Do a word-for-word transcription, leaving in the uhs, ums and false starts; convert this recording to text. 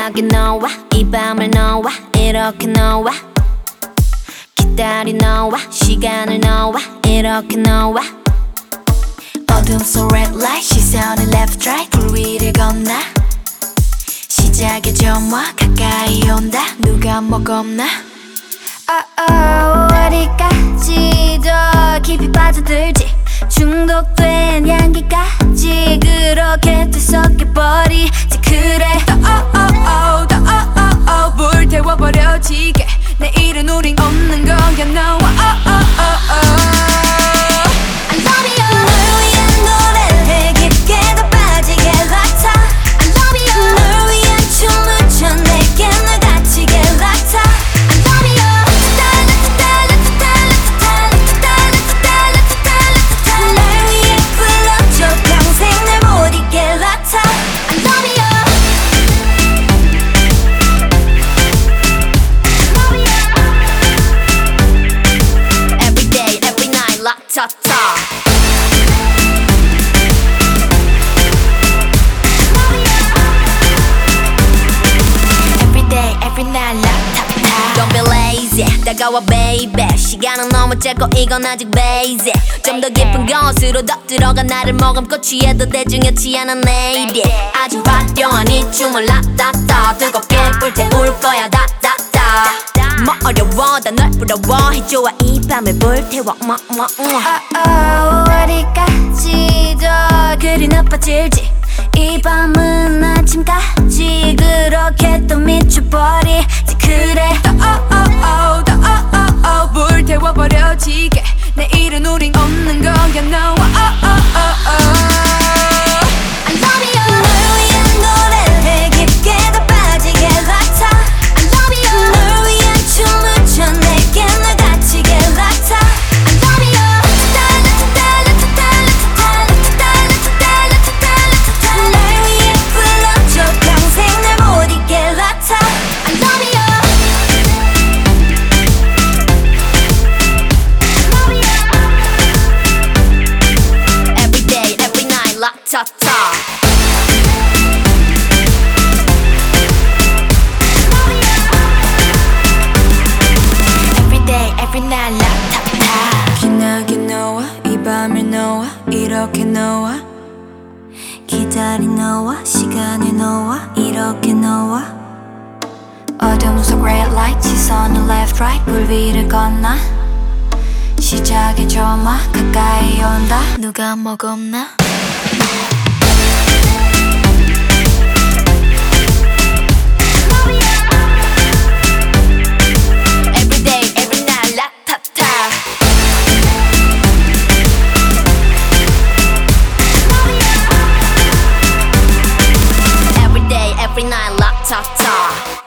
기나게 너와 이 밤을 너와 이렇게 너와 기다린 너와 시간을 너와 이렇게 너와 어둠 속 red light 시선을 left right 불 위를 건너 시작의 점화 가까이 온다 누가 뭐 겁나 oh, oh, 어디까지 더 깊이 빠져들지 중독된 향기까지 그렇게 뒤섞여버리지 그래 더 oh, oh, oh, 더 oh, oh, oh, 불태워버려지게 내일은 우린 없는 거야 너와 oh, oh, oh, oh. I love you 널 위한 노래를 깊게 더 빠지게 락타 I love you 널 위한 춤을 춰 내게 널 갇히게 락타 I love you 달라 달라 달라 달라 달라 달라 달라 날 위해 불러줘 평생 날 못 잊게 락타 I love you Every day every night 락타타 Don't be lazy 다가와 baby 시간은 너무 짧고 이건 아직 basic 좀 더 깊은 곳으로 더 들어가 나를 머금고 취해도 대중이었지 않아 내일이 아주 화려한 이 춤을 라따따 뜨겁게 불태울 거야 다다다 뭐 어려워 다 널 부러워 해줘와 이 밤을 불태워 뭐 뭐 어디까지 더 그리 나빠질지 이 밤은 아침까지 그렇게 또 미쳐버리지 그래 더 oh, oh, oh, 더 oh, oh, oh, 불태워버려지게 내일은 우린 없는 거야 너와 oh, oh, oh, oh. I love you 널 위한 노래를 깊게 더 빠지게 락타 I love you 널 위한 춤을 춰 내게 널 갇히게 락타 I love you 달라 달라 달라 달라 달라 달라 달라 날 위해 불러줘 평생 날 못 잊게 락타 I love you Every day every night 락타타 Every day every night 락타타 기나게 너와 이 밤을 너와 이렇게 너와 기다린 너와 시간을 너와 이렇게 너와 어둠 속 red light 시선을 left right 불 위를 건너 시작의 점화 가까이 온다 누가 뭐 겁나 Every day every night 락타타 Every day every night 락타타